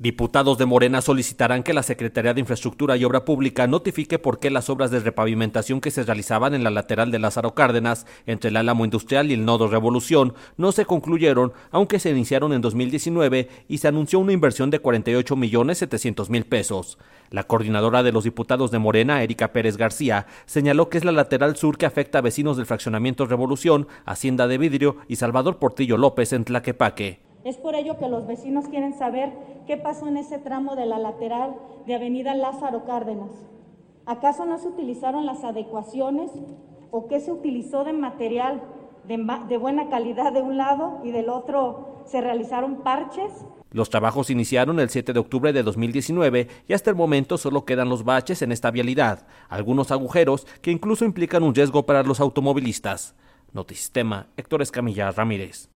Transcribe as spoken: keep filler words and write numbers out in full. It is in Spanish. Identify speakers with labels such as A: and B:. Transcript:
A: Diputados de Morena solicitarán que la Secretaría de Infraestructura y Obra Pública notifique por qué las obras de repavimentación que se realizaban en la lateral de Lázaro Cárdenas, entre el Álamo Industrial y el Nodo Revolución, no se concluyeron, aunque se iniciaron en dos mil diecinueve y se anunció una inversión de cuarenta y ocho millones setecientos mil pesos. La coordinadora de los diputados de Morena, Erika Pérez García, señaló que es la lateral sur que afecta a vecinos del fraccionamiento Revolución, Hacienda de Vidrio y Salvador Portillo López en Tlaquepaque.
B: Es por ello que los vecinos quieren saber qué pasó en ese tramo de la lateral de Avenida Lázaro Cárdenas. ¿Acaso no se utilizaron las adecuaciones o qué se utilizó de material de, de buena calidad de un lado y del otro se realizaron parches?
A: Los trabajos iniciaron el siete de octubre de dos mil diecinueve y hasta el momento solo quedan los baches en esta vialidad, algunos agujeros que incluso implican un riesgo para los automovilistas. Notisistema, Héctor Escamilla Ramírez.